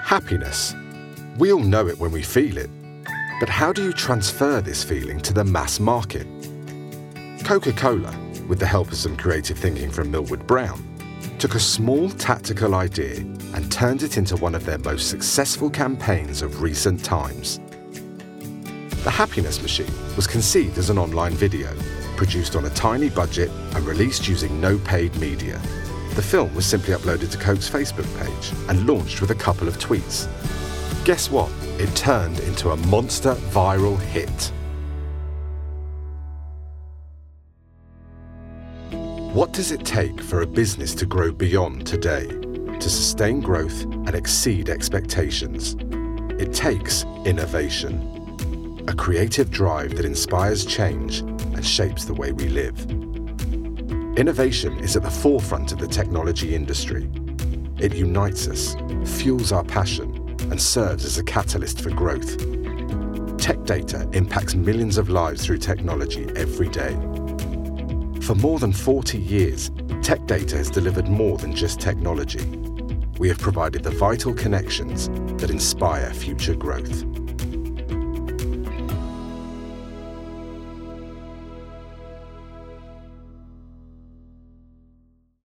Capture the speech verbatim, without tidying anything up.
Happiness. We all know it when we feel it. But how do you transfer this feeling to the mass market? Coca-Cola, with the help of some creative thinking from Millward Brown, took a small tactical idea and turned it into one of their most successful campaigns of recent times. The Happiness Machine was conceived as an online video, produced on a tiny budget and released using no paid media. The film was simply uploaded to Coke's Facebook page and launched with a couple of tweets. Guess what? It turned into a monster viral hit. What does it take for a business to grow beyond today, to sustain growth and exceed expectations? It takes innovation, a creative drive that inspires change and shapes the way we live. Innovation is at the forefront of the technology industry. It unites us, fuels our passion, and serves as a catalyst for growth. Tech data impacts millions of lives through technology every day. For more than forty years, Tech Data has delivered more than just technology. We have provided the vital connections that inspire future growth.